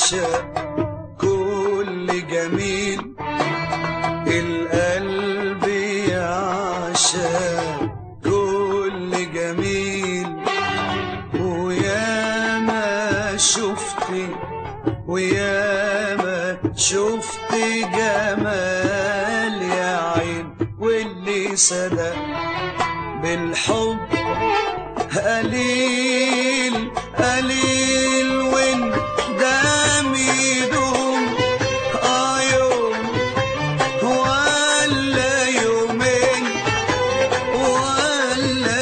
يعشق كل جميل، القلب يعشق كل جميل. وياما شفت جمال يا عين، واللي صدق بالحب قليل قليل، وان دام يدوم يوم ولا يومين ولا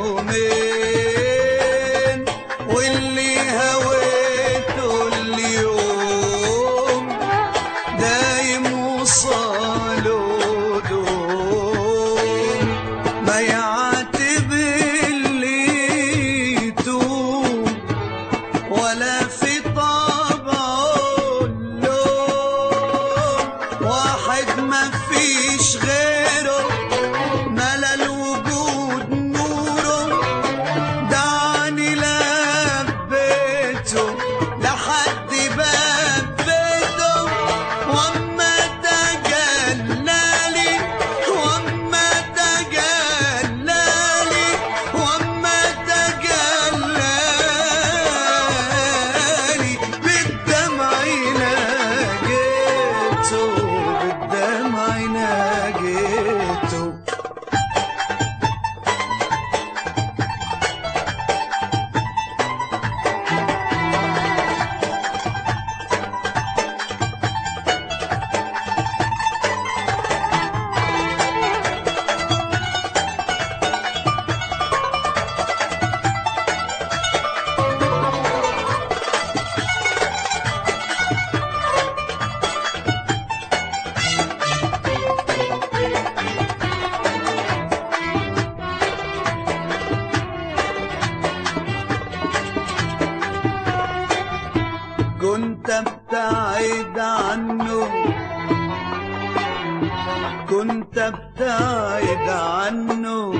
يومين، واللي هويته اليوم دايم وصاله دوم، ما يعاتب اللي يتوب ولا في طبعه اللوم. واحد ما فيش غيره ملا الوجود نوره، دعني لبيته لحد باب بيته، واما تجلالي واما تجلالي واما تجلالي، بالدمع ناجيته بالدمع ناجيته. كنت ابتعد عنه كنت ابتعد عنه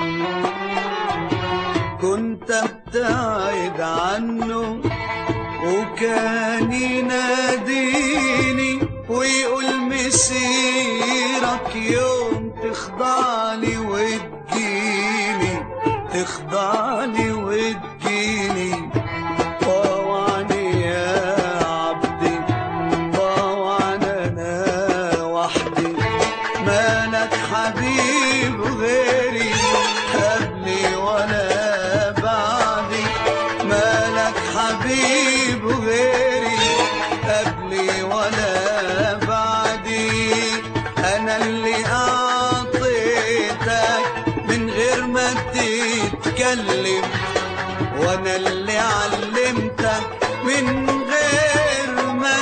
كنت ابتعد عنه، وكان يناديني ويقول مسيرك يوم تخضعني وتجيني تخضعني وتجيني. طوعني يا عبدي طوعني انا وحدي، مالك حبيب غيري قبلي ولا بعدي، مالك حبيب غيري قبلي ولا بعدي. انا اللي اعطيتك من غير ما تتكلم، وانا اللي علمتك من غير ما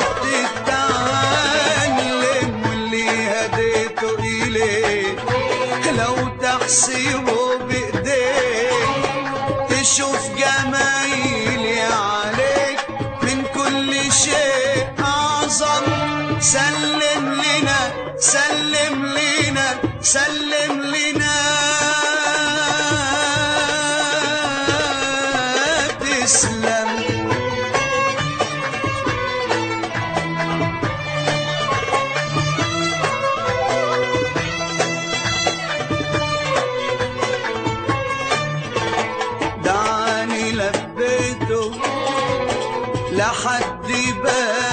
تتعلم، واللي هديته إليك لو تحسبه بإيديك تشوف جمايلي عليك من كل شيء أعظم. سلم لنا سلم لنا سلم لنا تسلم. دعني لبيته لحد باب